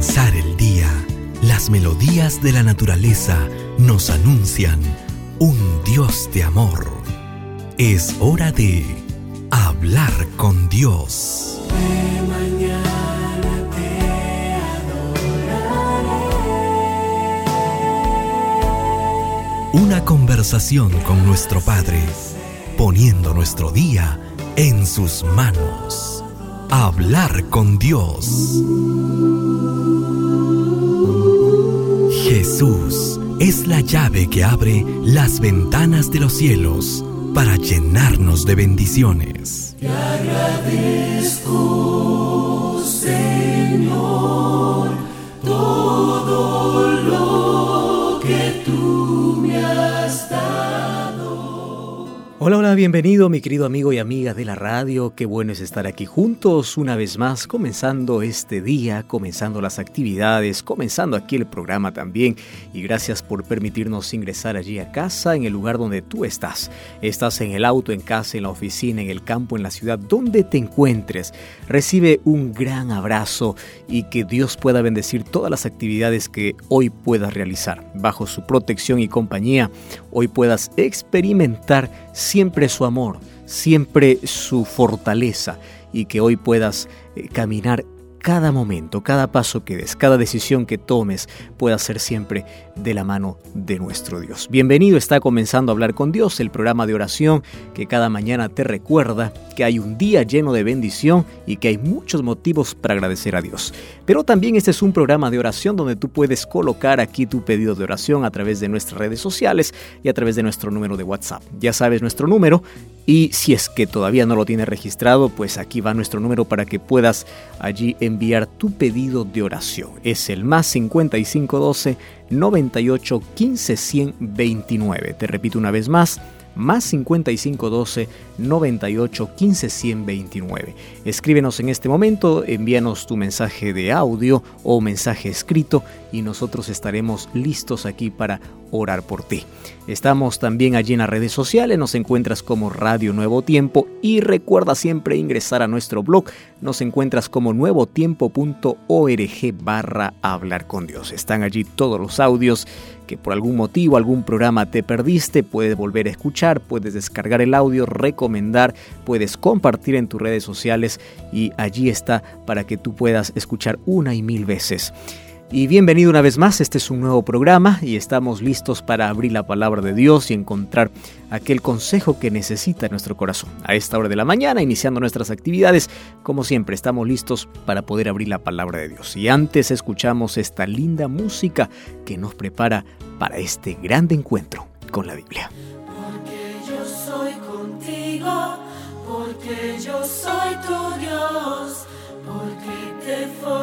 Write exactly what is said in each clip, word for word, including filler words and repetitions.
comenzar el día, las melodías de la naturaleza nos anuncian un Dios de amor. Es hora de hablar con Dios. De mañana te adoraré. Una conversación con nuestro Padre, poniendo nuestro día en sus manos. Hablar con Dios. Jesús es la llave que abre las ventanas de los cielos para llenarnos de bendiciones. Te agradezco, Señor, todo lo que tú me has dado. Hola, hola, bienvenido mi querido amigo y amiga de la radio. Qué bueno es estar aquí juntos una vez más, comenzando este día, comenzando las actividades, comenzando aquí el programa también. Y gracias por permitirnos ingresar allí a casa, en el lugar donde tú estás. Estás en el auto, en casa, en la oficina, en el campo, en la ciudad, donde te encuentres. Recibe un gran abrazo y que Dios pueda bendecir todas las actividades que hoy puedas realizar. Bajo su protección y compañía, hoy puedas experimentar siempre su amor, siempre su fortaleza, y que hoy puedas eh, caminar cada momento, cada paso que des, cada decisión que tomes pueda ser siempre de la mano de nuestro Dios. Bienvenido, está comenzando a Hablar con Dios, el programa de oración que cada mañana te recuerda que hay un día lleno de bendición y que hay muchos motivos para agradecer a Dios. Pero también este es un programa de oración donde tú puedes colocar aquí tu pedido de oración a través de nuestras redes sociales y a través de nuestro número de WhatsApp. Ya sabes nuestro número, y si es que todavía no lo tienes registrado, pues aquí va nuestro número para que puedas allí enviar tu pedido de oración. Es el más cincuenta y cinco doce, noventa y ocho, quince, cien veintinueve. Te repito una vez más, más cincuenta y cinco doce, noventa y ocho, quince, cien veintinueve. Escríbenos en este momento, envíanos tu mensaje de audio o mensaje escrito y nosotros estaremos listos aquí para orar por ti. Estamos también allí en las redes sociales, nos encuentras como Radio Nuevo Tiempo y recuerda siempre ingresar a nuestro blog, nos encuentras como nuevotiempo punto org barra hablar con Dios. Están allí todos los audios que por algún motivo, algún programa te perdiste, puedes volver a escuchar, puedes descargar el audio, recomendar, puedes compartir en tus redes sociales y allí está para que tú puedas escuchar una y mil veces. Y bienvenido una vez más, este es un nuevo programa y estamos listos para abrir la palabra de Dios y encontrar aquel consejo que necesita nuestro corazón. A esta hora de la mañana, iniciando nuestras actividades, como siempre, estamos listos para poder abrir la palabra de Dios. Y antes escuchamos esta linda música que nos prepara para este grande encuentro con la Biblia. Porque yo soy contigo, porque yo soy tu Dios, porque te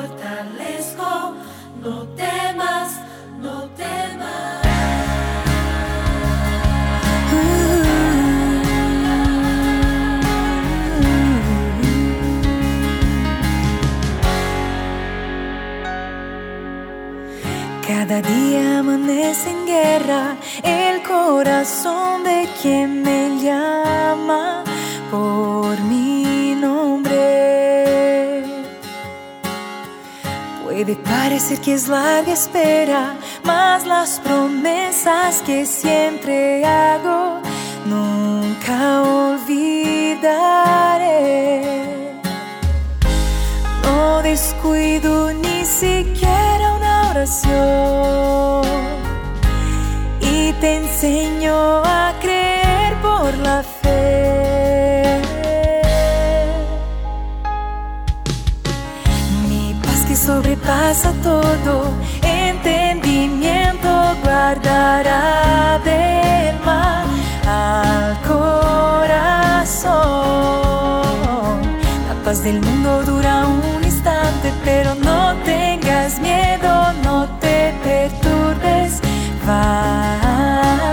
fortalezco. No temas, no temas. Cada día amanece en guerra el corazón de quien me llama por mi nombre. Puede parecer que es larga espera, mas las promesas que siempre hago nunca olvidaré. No descuido ni siquiera una oración y te enseño a creer por la fe. Sobrepasa todo entendimiento, guardará del mal al corazón. La paz del mundo dura un instante, pero no tengas miedo, no te perturbes, va a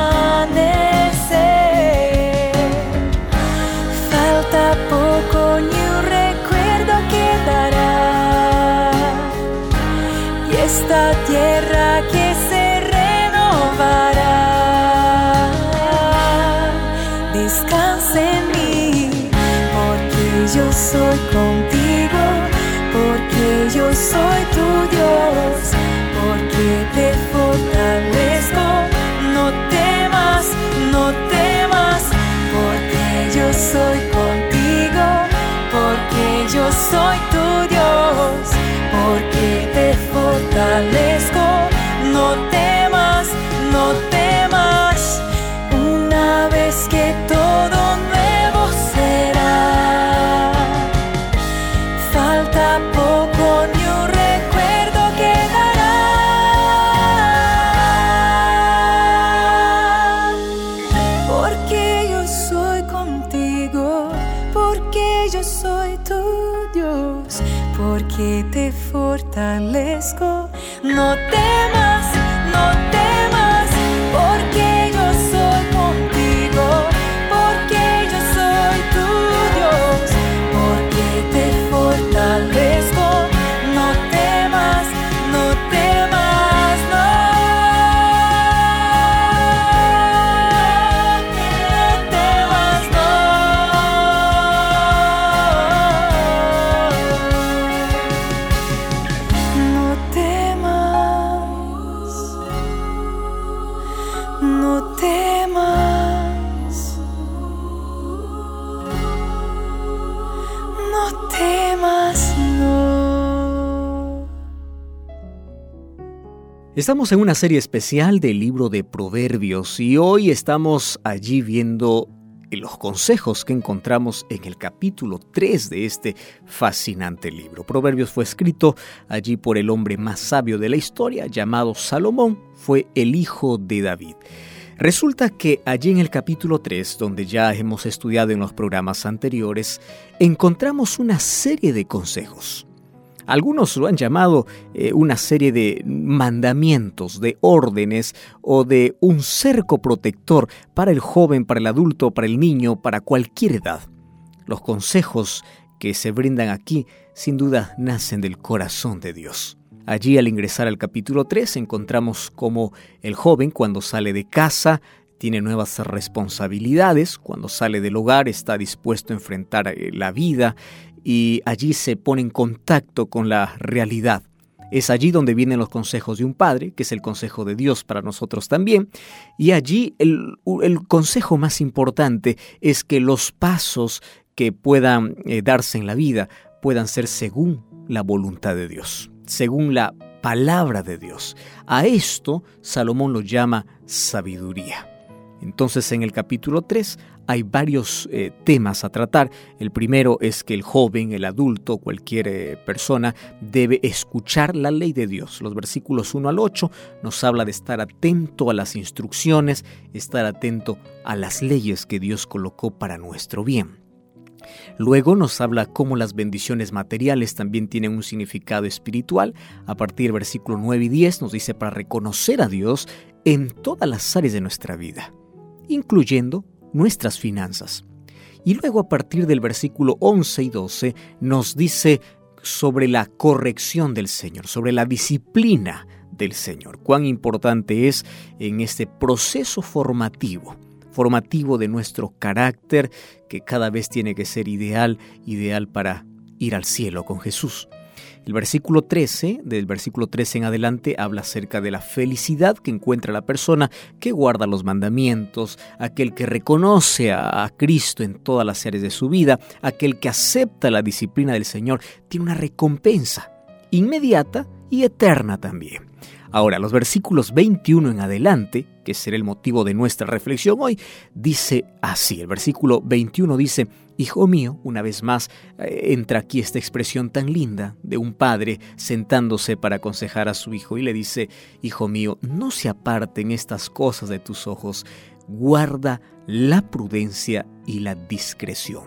amanecer. Falta poco, ni un recuerdo quedará. Esta tierra que se renovará, descansa en mí, porque yo soy contigo, porque porque yo soy tu Dios, porque te fortalezco. No temas, no temas, porque yo soy contigo, porque yo soy tu Dios, porque te fortalezco. No temas, no temas, una vez que todo nuevo será, falta poco ni un recuerdo quedará, porque yo soy contigo, porque yo soy tu Dios, porque te fortalezco. No temas, no temas, porque yo soy contigo, porque yo soy tu Dios, porque te fortalezco. No temas, no temas, no, no temas, no, no temas. No temas, no temas, no. Estamos en una serie especial del libro de Proverbios y hoy estamos allí viendo los consejos que encontramos en el capítulo tres de este fascinante libro. Proverbios fue escrito allí por el hombre más sabio de la historia, llamado Salomón. Fue el hijo de David. Resulta que allí en el capítulo tres, donde ya hemos estudiado en los programas anteriores, encontramos una serie de consejos. Algunos lo han llamado eh, una serie de mandamientos, de órdenes o de un cerco protector para el joven, para el adulto, para el niño, para cualquier edad. Los consejos que se brindan aquí, sin duda, nacen del corazón de Dios. Allí, al ingresar al capítulo tres, encontramos cómo el joven, cuando sale de casa, tiene nuevas responsabilidades. Cuando sale del hogar, está dispuesto a enfrentar la vida y allí se pone en contacto con la realidad. Es allí donde vienen los consejos de un padre, que es el consejo de Dios para nosotros también. Y allí el, el consejo más importante es que los pasos que puedan eh, darse en la vida puedan ser según la voluntad de Dios, según la palabra de Dios. A esto Salomón lo llama sabiduría. Entonces, en el capítulo tres hay varios eh, temas a tratar. El primero es que el joven, el adulto, cualquier eh, persona debe escuchar la ley de Dios. Los versículos uno al ocho nos habla de estar atento a las instrucciones, estar atento a las leyes que Dios colocó para nuestro bien. Luego nos habla cómo las bendiciones materiales también tienen un significado espiritual. A partir del versículo nueve y diez nos dice para reconocer a Dios en todas las áreas de nuestra vida, incluyendo nuestras finanzas. Y luego a partir del versículo once y doce nos dice sobre la corrección del Señor, sobre la disciplina del Señor. Cuán importante es en este proceso formativo, formativo de nuestro carácter, que cada vez tiene que ser ideal, ideal para ir al cielo con Jesús. El versículo trece, del versículo trece en adelante, habla acerca de la felicidad que encuentra la persona que guarda los mandamientos, aquel que reconoce a, a Cristo en todas las áreas de su vida, aquel que acepta la disciplina del Señor, tiene una recompensa inmediata y eterna también. Ahora, los versículos veintiuno en adelante, que será el motivo de nuestra reflexión hoy, dice así. El versículo veintiuno dice: Hijo mío, una vez más eh, entra aquí esta expresión tan linda de un padre sentándose para aconsejar a su hijo y le dice: Hijo mío, no se aparten estas cosas de tus ojos, guarda la prudencia y la discreción.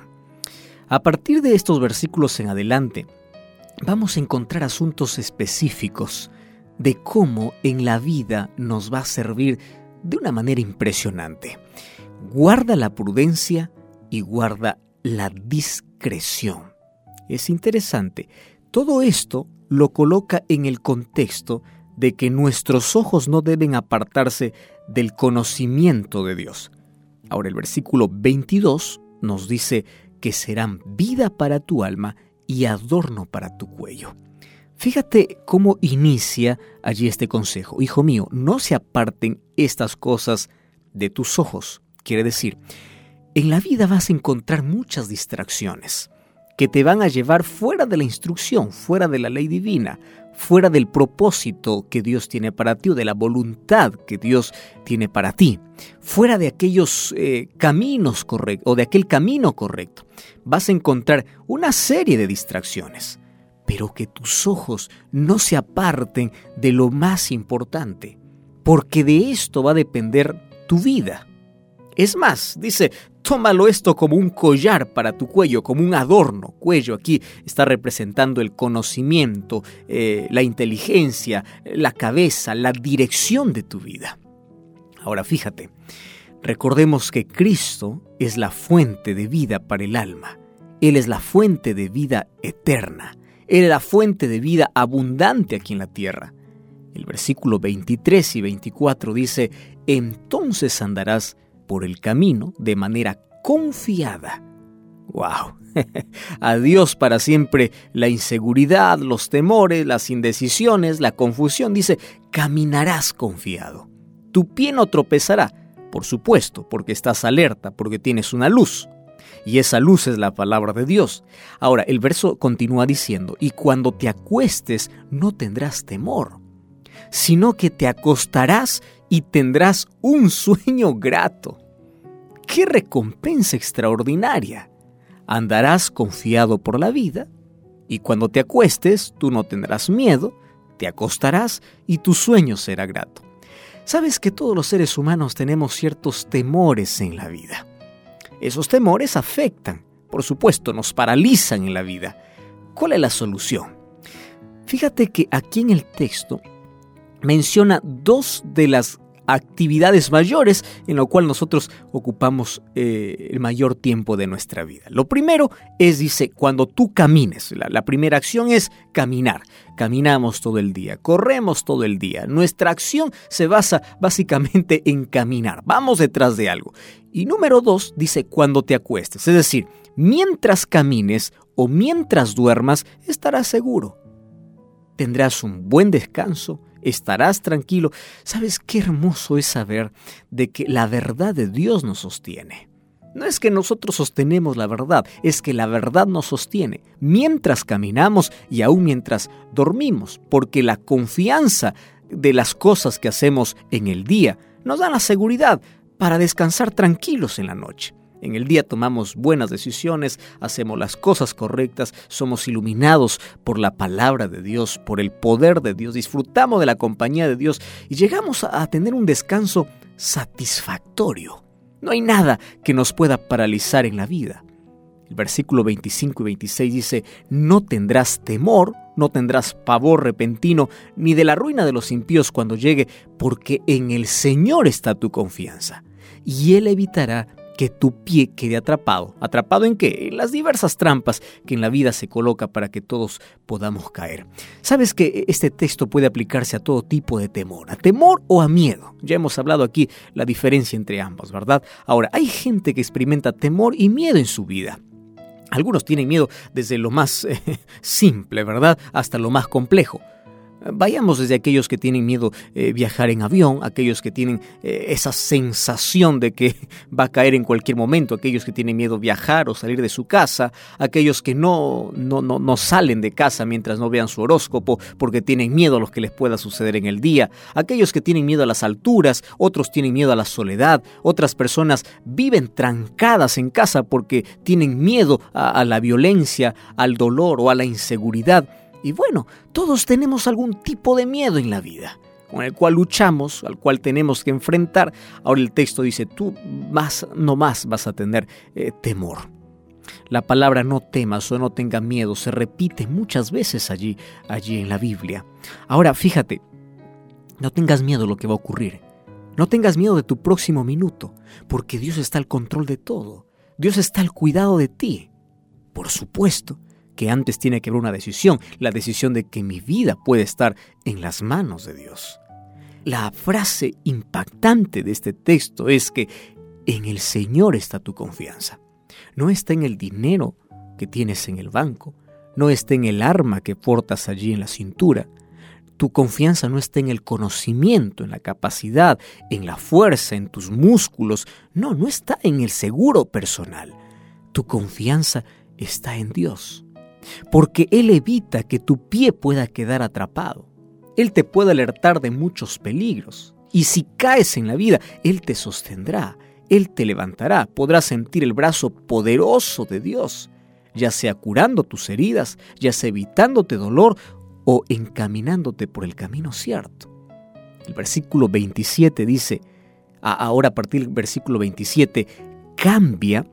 A partir de estos versículos en adelante, vamos a encontrar asuntos específicos de cómo en la vida nos va a servir de una manera impresionante. Guarda la prudencia y guarda la discreción. Es interesante. Todo esto lo coloca en el contexto de que nuestros ojos no deben apartarse del conocimiento de Dios. Ahora el versículo veintidós nos dice que serán vida para tu alma y adorno para tu cuello. Fíjate cómo inicia allí este consejo. Hijo mío, no se aparten estas cosas de tus ojos. Quiere decir, en la vida vas a encontrar muchas distracciones que te van a llevar fuera de la instrucción, fuera de la ley divina, fuera del propósito que Dios tiene para ti o de la voluntad que Dios tiene para ti, fuera de aquellos eh, caminos correctos o de aquel camino correcto. Vas a encontrar una serie de distracciones, pero que tus ojos no se aparten de lo más importante, porque de esto va a depender tu vida. Es más, dice, tómalo esto como un collar para tu cuello, como un adorno. Cuello aquí está representando el conocimiento, eh, la inteligencia, la cabeza, la dirección de tu vida. Ahora fíjate, recordemos que Cristo es la fuente de vida para el alma. Él es la fuente de vida eterna. Él es la fuente de vida abundante aquí en la tierra. El versículo veintitrés y veinticuatro dice, entonces andarás por el camino de manera confiada. ¡Wow! Adiós para siempre la inseguridad, los temores, las indecisiones, la confusión. Dice, caminarás confiado. Tu pie no tropezará, por supuesto, porque estás alerta, porque tienes una luz. Y esa luz es la palabra de Dios. Ahora, el verso continúa diciendo, y cuando te acuestes no tendrás temor, sino que te acostarás y tendrás un sueño grato. ¡Qué recompensa extraordinaria! Andarás confiado por la vida, y cuando te acuestes tú no tendrás miedo, te acostarás y tu sueño será grato. Sabes que todos los seres humanos tenemos ciertos temores en la vida. Esos temores afectan, por supuesto, nos paralizan en la vida. ¿Cuál es la solución? Fíjate que aquí en el texto menciona dos de las actividades mayores en lo cual nosotros ocupamos eh, el mayor tiempo de nuestra vida. Lo primero es, dice, cuando tú camines. La, la primera acción es caminar. Caminamos todo el día, corremos todo el día. Nuestra acción se basa básicamente en caminar. Vamos detrás de algo. Y número dos, dice, cuando te acuestes. Es decir, mientras camines o mientras duermas, estarás seguro. Tendrás un buen descanso, estarás tranquilo. ¿Sabes qué hermoso es saber de que la verdad de Dios nos sostiene? No es que nosotros sostenemos la verdad, es que la verdad nos sostiene mientras caminamos y aún mientras dormimos, porque la confianza de las cosas que hacemos en el día nos da la seguridad para descansar tranquilos en la noche. En el día tomamos buenas decisiones, hacemos las cosas correctas, somos iluminados por la palabra de Dios, por el poder de Dios, disfrutamos de la compañía de Dios y llegamos a tener un descanso satisfactorio. No hay nada que nos pueda paralizar en la vida. El versículo veinticinco y veintiséis dice, no tendrás temor, no tendrás pavor repentino, ni de la ruina de los impíos cuando llegue, porque en el Señor está tu confianza, y Él evitará que tu pie quede atrapado. ¿Atrapado en qué? En las diversas trampas que en la vida se coloca para que todos podamos caer. ¿Sabes que este texto puede aplicarse a todo tipo de temor? ¿A temor o a miedo? Ya hemos hablado aquí la diferencia entre ambos, ¿verdad? Ahora, hay gente que experimenta temor y miedo en su vida. Algunos tienen miedo desde lo más eh, simple, ¿verdad?, hasta lo más complejo. Vayamos desde aquellos que tienen miedo eh, viajar en avión, aquellos que tienen eh, esa sensación de que va a caer en cualquier momento, aquellos que tienen miedo viajar o salir de su casa, aquellos que no, no, no, no salen de casa mientras no vean su horóscopo porque tienen miedo a lo que les pueda suceder en el día, aquellos que tienen miedo a las alturas, otros tienen miedo a la soledad, otras personas viven trancadas en casa porque tienen miedo a, a la violencia, al dolor o a la inseguridad. Y bueno, todos tenemos algún tipo de miedo en la vida, con el cual luchamos, al cual tenemos que enfrentar. Ahora el texto dice, tú más, no más vas a tener eh, temor. La palabra no temas o no tengas miedo se repite muchas veces allí, allí en la Biblia. Ahora fíjate, no tengas miedo de lo que va a ocurrir. No tengas miedo de tu próximo minuto, porque Dios está al control de todo. Dios está al cuidado de ti. Por supuesto que antes tiene que haber una decisión, la decisión de que mi vida puede estar en las manos de Dios. La frase impactante de este texto es que en el Señor está tu confianza. No está en el dinero que tienes en el banco, no está en el arma que portas allí en la cintura. Tu confianza no está en el conocimiento, en la capacidad, en la fuerza, en tus músculos. No, no está en el seguro personal. Tu confianza está en Dios, porque Él evita que tu pie pueda quedar atrapado. Él te puede alertar de muchos peligros. Y si caes en la vida, Él te sostendrá, Él te levantará. Podrás sentir el brazo poderoso de Dios, ya sea curando tus heridas, ya sea evitándote dolor o encaminándote por el camino cierto. El versículo veintisiete dice, ahora a partir del versículo veintisiete, cambia,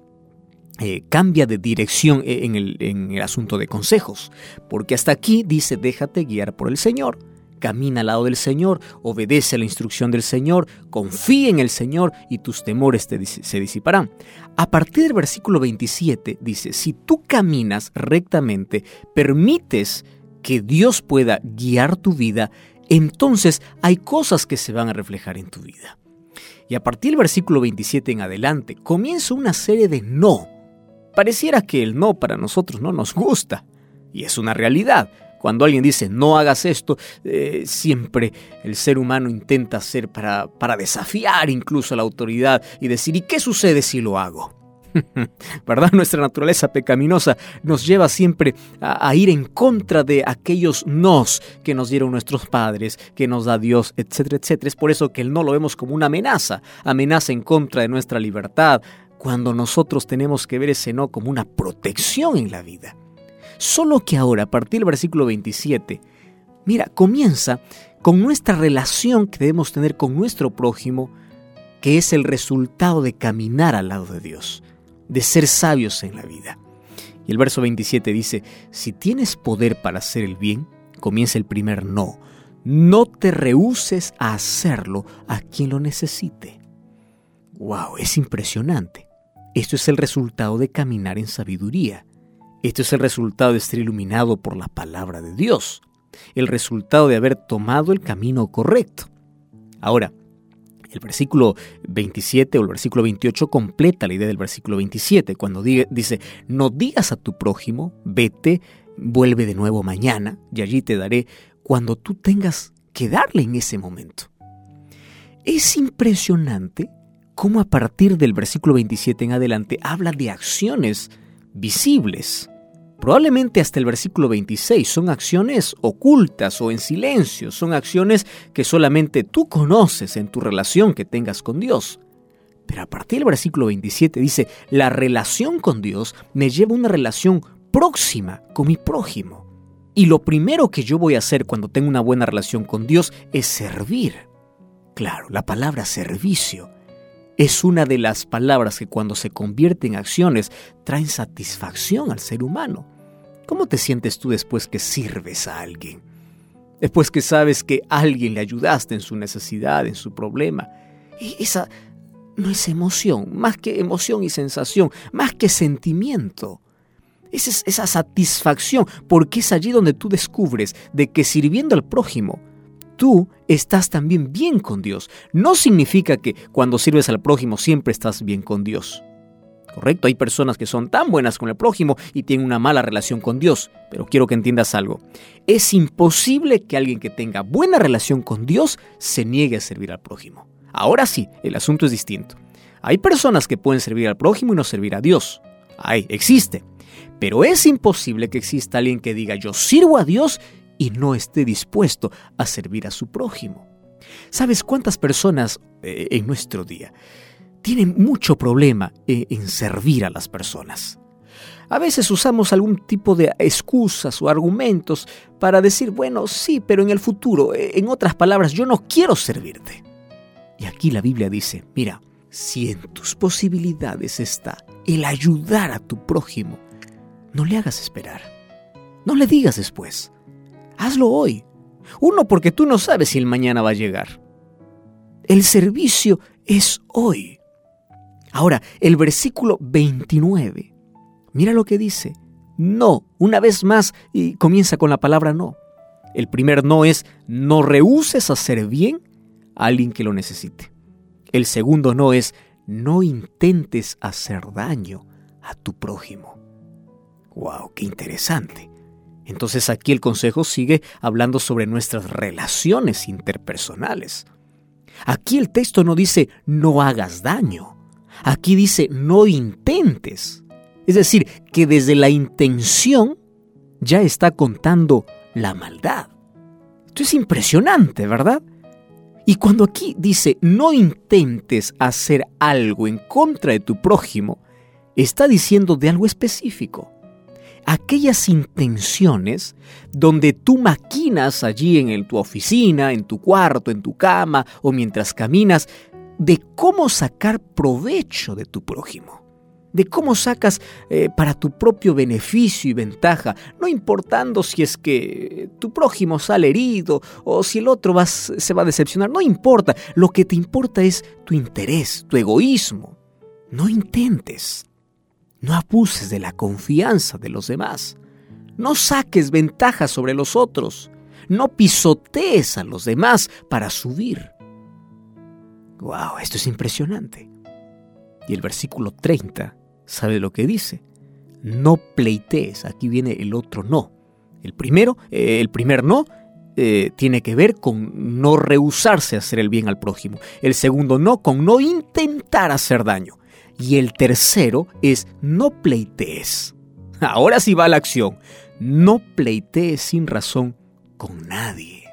eh, cambia de dirección en el, en el asunto de consejos, porque hasta aquí dice, déjate guiar por el Señor, camina al lado del Señor, obedece a la instrucción del Señor, confía en el Señor y tus temores te, se disiparán. A partir del versículo veintisiete dice, si tú caminas rectamente, permites que Dios pueda guiar tu vida, entonces hay cosas que se van a reflejar en tu vida. Y a partir del versículo veintisiete en adelante, comienza una serie de no. Pareciera que el no para nosotros no nos gusta, y es una realidad. Cuando alguien dice, no hagas esto, eh, siempre el ser humano intenta hacer para, para desafiar incluso a la autoridad y decir, ¿y qué sucede si lo hago? ¿Verdad? Nuestra naturaleza pecaminosa nos lleva siempre a, a ir en contra de aquellos nos que nos dieron nuestros padres, que nos da Dios, etcétera, etcétera. Es por eso que el no lo vemos como una amenaza, amenaza en contra de nuestra libertad, cuando nosotros tenemos que ver ese no como una protección en la vida. Solo que ahora, a partir del versículo veintisiete, mira, comienza con nuestra relación que debemos tener con nuestro prójimo, que es el resultado de caminar al lado de Dios, de ser sabios en la vida. Y el verso veintisiete dice, si tienes poder para hacer el bien, comienza el primer no. No te rehúses a hacerlo a quien lo necesite. ¡Wow! Es impresionante. Esto es el resultado de caminar en sabiduría. Esto es el resultado de estar iluminado por la palabra de Dios. El resultado de haber tomado el camino correcto. Ahora, el versículo veintisiete o el versículo veintiocho completa la idea del versículo veintisiete, cuando dice, no digas a tu prójimo, vete, vuelve de nuevo mañana, y allí te daré, cuando tú tengas que darle en ese momento. Es impresionante cómo a partir del versículo veintisiete en adelante habla de acciones visibles. Probablemente hasta el versículo veintiséis son acciones ocultas o en silencio, son acciones que solamente tú conoces en tu relación que tengas con Dios. Pero a partir del versículo veintisiete dice, la relación con Dios me lleva a una relación próxima con mi prójimo. Y lo primero que yo voy a hacer cuando tengo una buena relación con Dios es servir. Claro, la palabra servicio es una de las palabras que cuando se convierte en acciones traen satisfacción al ser humano. ¿Cómo te sientes tú después que sirves a alguien? Después que sabes que a alguien le ayudaste en su necesidad, en su problema. Y esa no es emoción, más que emoción y sensación, más que sentimiento. Esa es esa satisfacción, porque es allí donde tú descubres de que sirviendo al prójimo, tú estás también bien con Dios. No significa que cuando sirves al prójimo siempre estás bien con Dios. ¿Correcto? Hay personas que son tan buenas con el prójimo y tienen una mala relación con Dios. Pero quiero que entiendas algo. Es imposible que alguien que tenga buena relación con Dios se niegue a servir al prójimo. Ahora sí, el asunto es distinto. Hay personas que pueden servir al prójimo y no servir a Dios. Hay, existe. Pero es imposible que exista alguien que diga yo sirvo a Dios y no esté dispuesto a servir a su prójimo. ¿Sabes cuántas personas eh, en nuestro día tienen mucho problema en, en servir a las personas? A veces usamos algún tipo de excusas o argumentos para decir, bueno, sí, pero en el futuro, en otras palabras, yo no quiero servirte. Y aquí la Biblia dice, mira, si en tus posibilidades está el ayudar a tu prójimo, no le hagas esperar. No le digas después. Hazlo hoy. Uno, porque tú no sabes si el mañana va a llegar. El servicio es hoy. Ahora, el versículo veintinueve. Mira lo que dice. No, una vez más, y comienza con la palabra no. El primer no es no rehúses hacer bien a alguien que lo necesite. El segundo no es no intentes hacer daño a tu prójimo. ¡Wow! ¡Qué interesante! Entonces aquí el consejo sigue hablando sobre nuestras relaciones interpersonales. Aquí el texto no dice no hagas daño. Aquí dice no intentes. Es decir, que desde la intención ya está contando la maldad. Esto es impresionante, ¿verdad? Y cuando aquí dice no intentes hacer algo en contra de tu prójimo, está diciendo de algo específico. Aquellas intenciones donde tú maquinas allí en el, tu oficina, en tu cuarto, en tu cama o mientras caminas, de cómo sacar provecho de tu prójimo, de cómo sacas eh, para tu propio beneficio y ventaja, no importando si es que tu prójimo sale herido o si el otro va, se va a decepcionar, no importa, lo que te importa es tu interés, tu egoísmo. No intentes. No abuses de la confianza de los demás. No saques ventaja sobre los otros. No pisotees a los demás para subir. ¡Wow! Esto es impresionante. Y el versículo treinta, ¿sabe lo que dice? No pleitees. Aquí viene el otro no. El primero, eh, el primer no, eh, tiene que ver con no rehusarse a hacer el bien al prójimo. El segundo no, con no intentar hacer daño. Y el tercero es no pleitees. Ahora sí va la acción. No pleitees sin razón con nadie.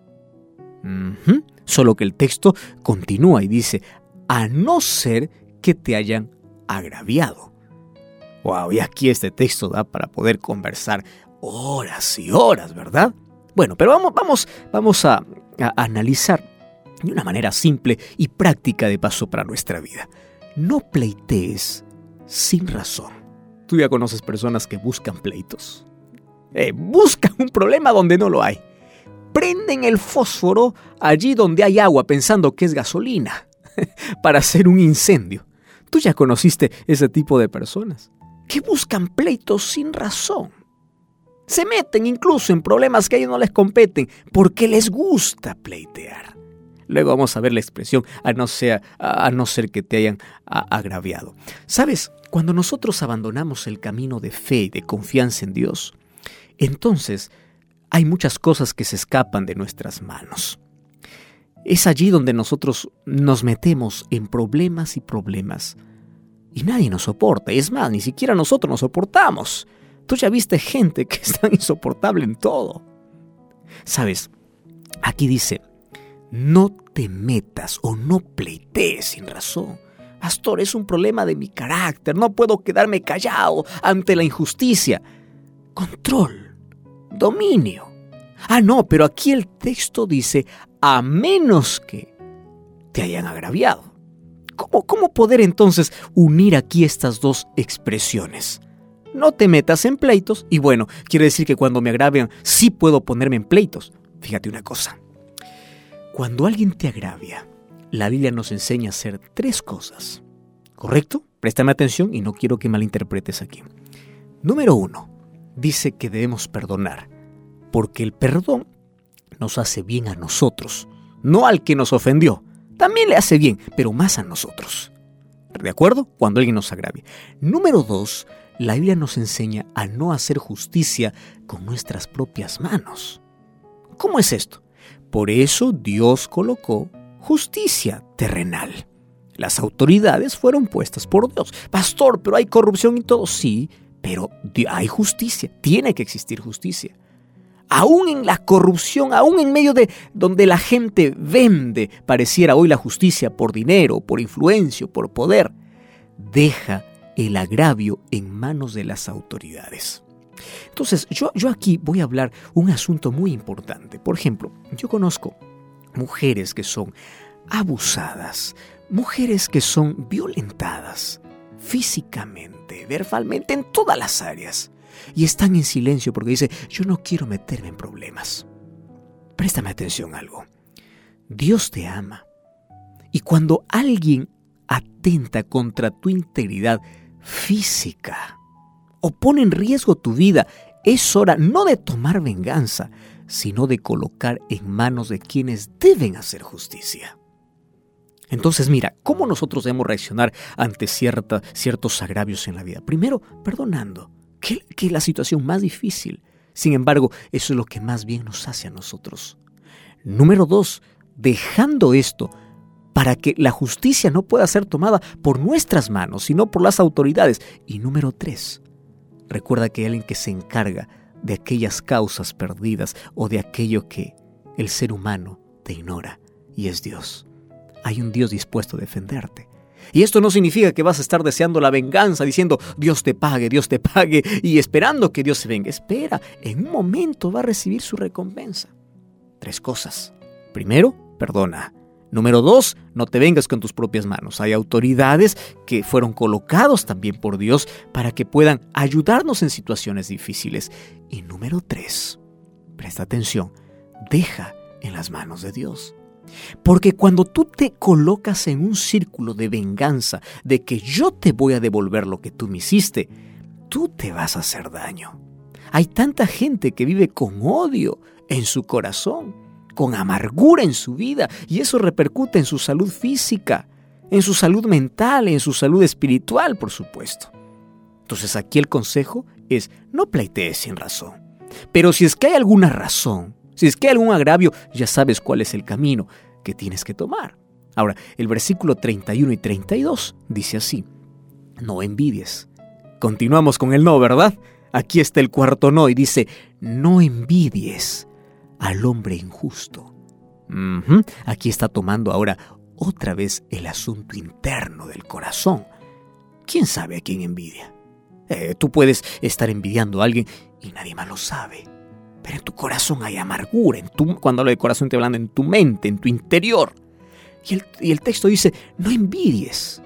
Uh-huh. Solo que el texto continúa y dice, a no ser que te hayan agraviado. Wow, y aquí este texto da para poder conversar horas y horas, ¿verdad? Bueno, pero vamos, vamos, vamos a, a analizar de una manera simple y práctica de paso para nuestra vida. No pleitees sin razón. Tú ya conoces personas que buscan pleitos. Eh, buscan un problema donde no lo hay. Prenden el fósforo allí donde hay agua pensando que es gasolina para hacer un incendio. Tú ya conociste ese tipo de personas que buscan pleitos sin razón. Se meten incluso en problemas que a ellos no les competen porque les gusta pleitear. Luego vamos a ver la expresión a no ser, a no ser que te hayan agraviado. ¿Sabes? Cuando nosotros abandonamos el camino de fe y de confianza en Dios, entonces hay muchas cosas que se escapan de nuestras manos. Es allí donde nosotros nos metemos en problemas y problemas y nadie nos soporta. Es más, ni siquiera nosotros nos soportamos. Tú ya viste gente que es tan insoportable en todo. ¿Sabes? Aquí dice, no te metas o no pleitees sin razón. Pastor, es un problema de mi carácter. No puedo quedarme callado ante la injusticia. Control, dominio. Ah, no, pero aquí el texto dice, a menos que te hayan agraviado. ¿Cómo, cómo poder entonces unir aquí estas dos expresiones? No te metas en pleitos y bueno, quiere decir que cuando me agravian sí puedo ponerme en pleitos. Fíjate una cosa. Cuando alguien te agravia, la Biblia nos enseña a hacer tres cosas. ¿Correcto? Préstame atención y no quiero que malinterpretes aquí. Número uno, dice que debemos perdonar, porque el perdón nos hace bien a nosotros, no al que nos ofendió. También le hace bien, pero más a nosotros. ¿De acuerdo? Cuando alguien nos agravia. Número dos, la Biblia nos enseña a no hacer justicia con nuestras propias manos. ¿Cómo es esto? Por eso Dios colocó justicia terrenal. Las autoridades fueron puestas por Dios. Pastor, pero hay corrupción y todo. Sí, pero hay justicia. Tiene que existir justicia. Aún en la corrupción, aún en medio de donde la gente vende, pareciera hoy la justicia por dinero, por influencia, por poder, deja el agravio en manos de las autoridades. Entonces, yo, yo aquí voy a hablar un asunto muy importante. Por ejemplo, yo conozco mujeres que son abusadas, mujeres que son violentadas físicamente, verbalmente, en todas las áreas. Y están en silencio porque dice, yo no quiero meterme en problemas. Préstame atención a algo. Dios te ama. Y cuando alguien atenta contra tu integridad física o pone en riesgo tu vida, es hora no de tomar venganza, sino de colocar en manos de quienes deben hacer justicia. Entonces, mira, ¿cómo nosotros debemos reaccionar ante cierta, ciertos agravios en la vida? Primero, perdonando. Que, que es la situación más difícil. Sin embargo, eso es lo que más bien nos hace a nosotros. Número dos, dejando esto para que la justicia no pueda ser tomada por nuestras manos, sino por las autoridades. Y número tres, recuerda que hay alguien que se encarga de aquellas causas perdidas o de aquello que el ser humano te ignora, y es Dios. Hay un Dios dispuesto a defenderte. Y esto no significa que vas a estar deseando la venganza, diciendo Dios te pague, Dios te pague, y esperando que Dios se venga. Espera, en un momento va a recibir su recompensa. Tres cosas. Primero, perdona. Número dos, no te vengas con tus propias manos. Hay autoridades que fueron colocados también por Dios para que puedan ayudarnos en situaciones difíciles. Y número tres, presta atención, deja en las manos de Dios. Porque cuando tú te colocas en un círculo de venganza, de que yo te voy a devolver lo que tú me hiciste, tú te vas a hacer daño. Hay tanta gente que vive con odio en su corazón, con amargura en su vida, y eso repercute en su salud física, en su salud mental, en su salud espiritual, por supuesto. Entonces aquí el consejo es: no pleitees sin razón. Pero si es que hay alguna razón, si es que hay algún agravio, ya sabes cuál es el camino que tienes que tomar. Ahora, el versículo treinta y uno y treinta y dos dice así: no envidies. Continuamos con el no, ¿verdad? Aquí está el cuarto no, y dice: no envidies al hombre injusto. Uh-huh. Aquí está tomando ahora otra vez el asunto interno del corazón. ¿Quién sabe a quién envidia? Eh, tú puedes estar envidiando a alguien y nadie más lo sabe. Pero en tu corazón hay amargura. En tu, cuando hablo de corazón, estoy hablando en tu mente, en tu interior. Y el, y el texto dice: no envidies,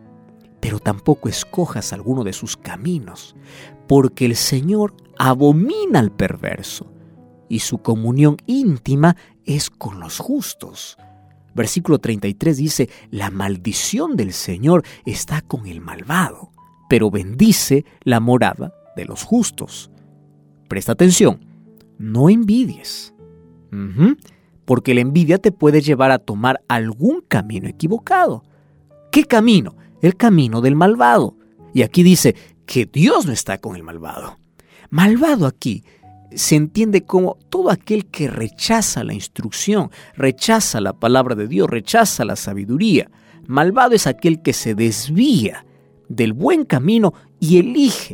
pero tampoco escojas alguno de sus caminos, porque el Señor abomina al perverso, y su comunión íntima es con los justos. Versículo treinta y tres dice: la maldición del Señor está con el malvado, pero bendice la morada de los justos. Presta atención, no envidies, uh-huh. porque la envidia te puede llevar a tomar algún camino equivocado. ¿Qué camino? El camino del malvado. Y aquí dice que Dios no está con el malvado. Malvado aquí se entiende como todo aquel que rechaza la instrucción, rechaza la palabra de Dios, rechaza la sabiduría. Malvado es aquel que se desvía del buen camino y elige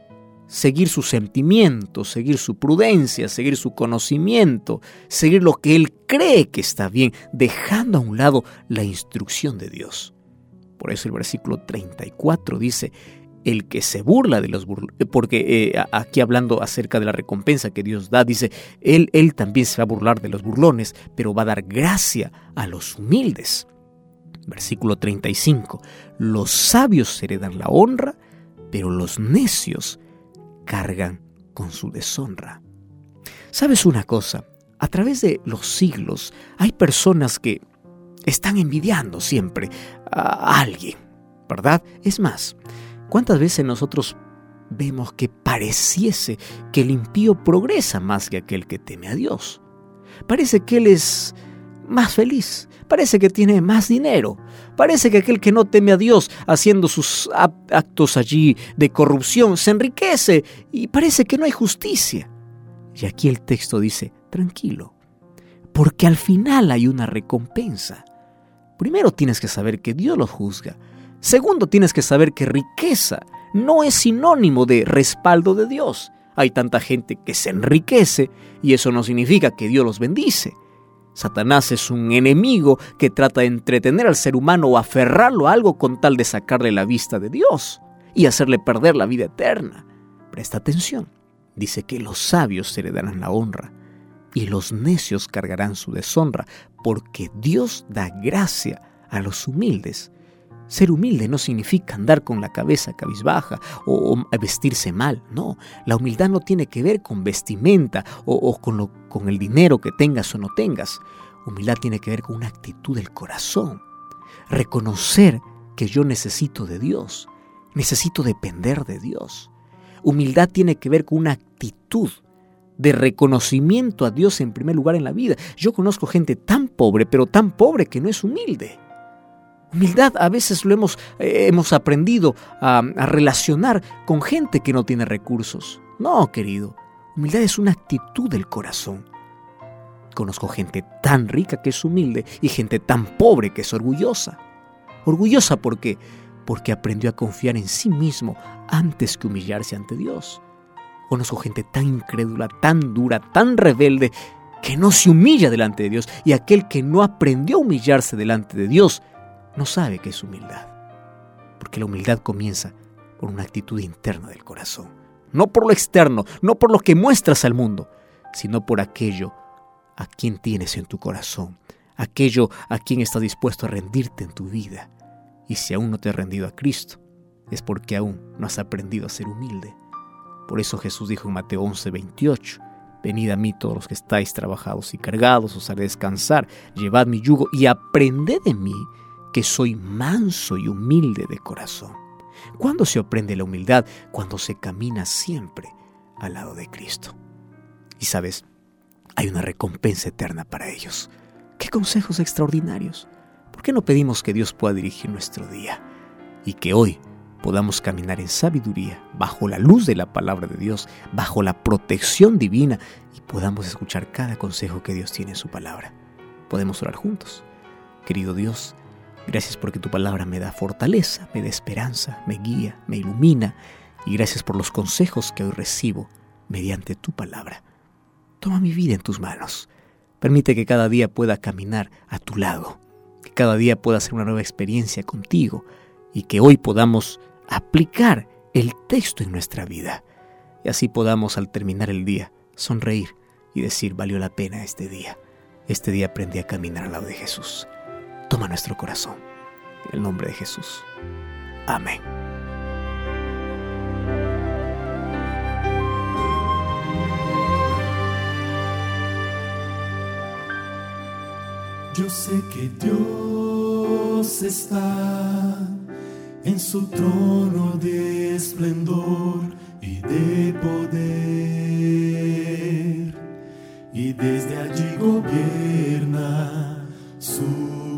seguir sus sentimientos, seguir su prudencia, seguir su conocimiento, seguir lo que él cree que está bien, dejando a un lado la instrucción de Dios. Por eso el versículo treinta y cuatro dice: el que se burla de los burlones, porque eh, aquí hablando acerca de la recompensa que Dios da, dice, él, él también se va a burlar de los burlones, pero va a dar gracia a los humildes. Versículo treinta y cinco, los sabios heredan la honra, pero los necios cargan con su deshonra. ¿Sabes una cosa? A través de los siglos hay personas que están envidiando siempre a alguien, ¿verdad? Es más, ¿cuántas veces nosotros vemos que pareciese que el impío progresa más que aquel que teme a Dios? Parece que él es más feliz, parece que tiene más dinero, parece que aquel que no teme a Dios haciendo sus actos allí de corrupción se enriquece y parece que no hay justicia. Y aquí el texto dice: tranquilo, porque al final hay una recompensa. Primero tienes que saber que Dios los juzga. Segundo, tienes que saber que riqueza no es sinónimo de respaldo de Dios. Hay tanta gente que se enriquece y eso no significa que Dios los bendice. Satanás es un enemigo que trata de entretener al ser humano o aferrarlo a algo con tal de sacarle la vista de Dios y hacerle perder la vida eterna. Presta atención. Dice que los sabios heredarán la honra y los necios cargarán su deshonra, porque Dios da gracia a los humildes. Ser humilde no significa andar con la cabeza cabizbaja o, o vestirse mal, no. La humildad no tiene que ver con vestimenta o, o con, lo, con el dinero que tengas o no tengas. Humildad tiene que ver con una actitud del corazón. Reconocer que yo necesito de Dios, necesito depender de Dios. Humildad tiene que ver con una actitud de reconocimiento a Dios en primer lugar en la vida. Yo conozco gente tan pobre, pero tan pobre que no es humilde. Humildad a veces lo hemos, eh, hemos aprendido a, a relacionar con gente que no tiene recursos. No, querido. Humildad es una actitud del corazón. Conozco gente tan rica que es humilde y gente tan pobre que es orgullosa. Orgullosa porque, porque aprendió a confiar en sí mismo antes que humillarse ante Dios. Conozco gente tan incrédula, tan dura, tan rebelde, que no se humilla delante de Dios. Y aquel que no aprendió a humillarse delante de Dios no sabe qué es humildad. Porque la humildad comienza por una actitud interna del corazón. No por lo externo, no por lo que muestras al mundo, sino por aquello a quien tienes en tu corazón, aquello a quien estás dispuesto a rendirte en tu vida. Y si aún no te has rendido a Cristo, es porque aún no has aprendido a ser humilde. Por eso Jesús dijo en Mateo once veintiocho, venid a mí todos los que estáis trabajados y cargados, os haré descansar, llevad mi yugo y aprended de mí, que soy manso y humilde de corazón. ¿Cuándo se aprende la humildad? Cuando se camina siempre al lado de Cristo. Y sabes, hay una recompensa eterna para ellos. ¡Qué consejos extraordinarios! ¿Por qué no pedimos que Dios pueda dirigir nuestro día? Y que hoy podamos caminar en sabiduría, bajo la luz de la palabra de Dios, bajo la protección divina, y podamos escuchar cada consejo que Dios tiene en su palabra. Podemos orar juntos. Querido Dios, gracias porque tu palabra me da fortaleza, me da esperanza, me guía, me ilumina, y gracias por los consejos que hoy recibo mediante tu palabra. Toma mi vida en tus manos. Permite que cada día pueda caminar a tu lado, que cada día pueda hacer una nueva experiencia contigo, y que hoy podamos aplicar el texto en nuestra vida. Y así podamos, al terminar el día, sonreír y decir, valió la pena este día. Este día aprendí a caminar al lado de Jesús. Toma nuestro corazón. En el nombre de Jesús. Amén. Yo sé que Dios está en su trono de esplendor y de poder, y desde allí gobierna su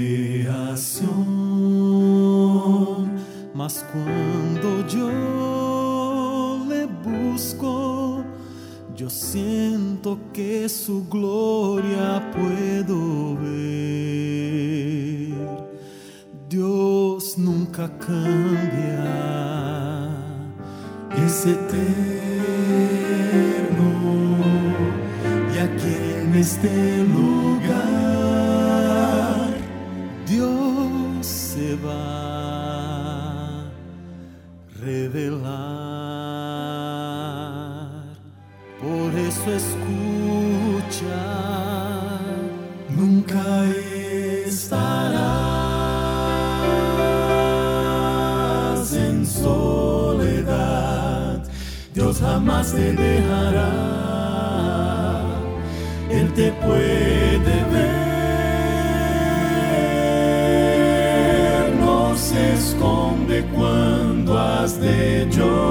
creación. Mas cuando yo le busco, yo siento que su gloria puedo ver. Dios nunca cambia, es eterno, y aquí en este lugar Dios se va a revelar. Por eso escucha, nunca estarás en soledad. Dios jamás te dejará, Él te puede ver. No se esconde cuando has de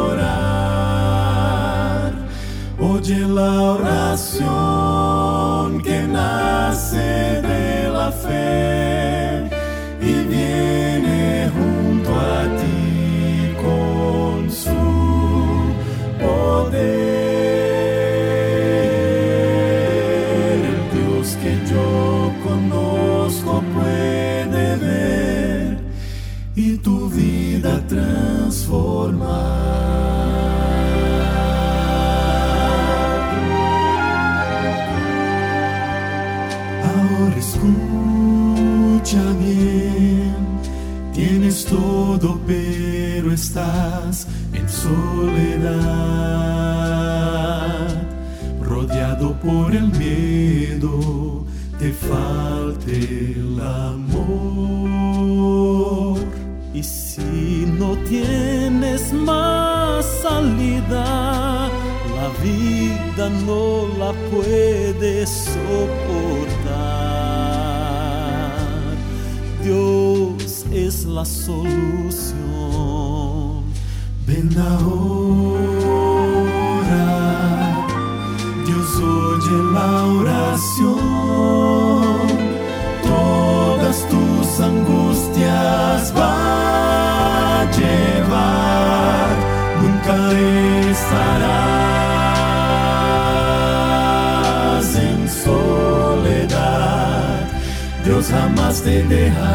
llorar. Oye la oración que nace de la fe y viene junto a ti con su poder. El Dios que yo conozco puede ver y tu vida transformar. Escucha bien, tienes todo pero estás en soledad, rodeado por el miedo, te falta el amor. Y si no tienes más salida, la vida no la puedes soportar. Dios es la solución. Ven ahora, Dios oye la oración. Todas tus angustias va a llevar, nunca estarás Dios jamás te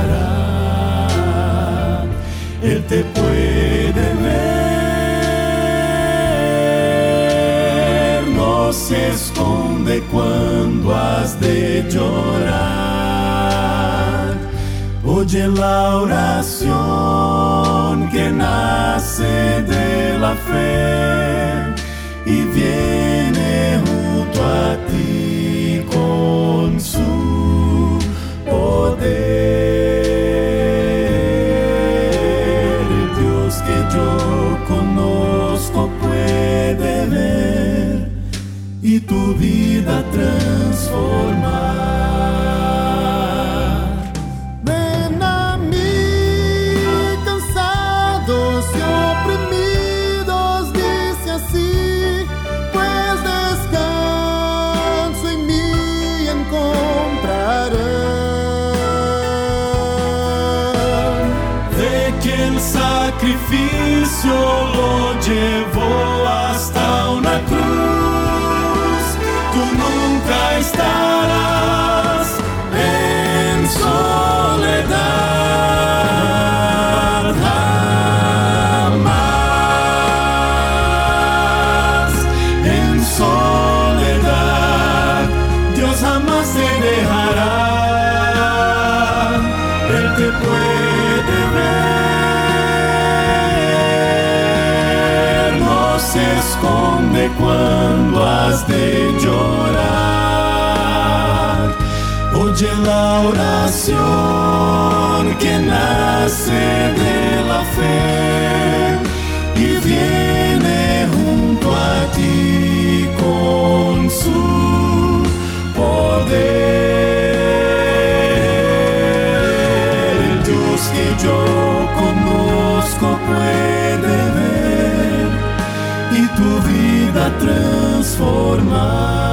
dejará. Él te puede ver, no se esconde cuando has de llorar. Oye la oración que nace de la fe y viene junto a ti con su poder. Dios que yo conozco puede ver y tu vida transformar. Ven a mí, cansados y oprimidos, dice así, pues descanso en mí encontrarán. De que el sacrificio lo llevó hasta una cruz, tú nunca estarás en soledad, jamás en soledad. Dios jamás te dejará. Él te puede ver, no se esconde cuando has de llorar. Oye la oración que nace de la fe y viene junto a ti con su poder. El Dios que yo conozco puede ver y tu vida transformar.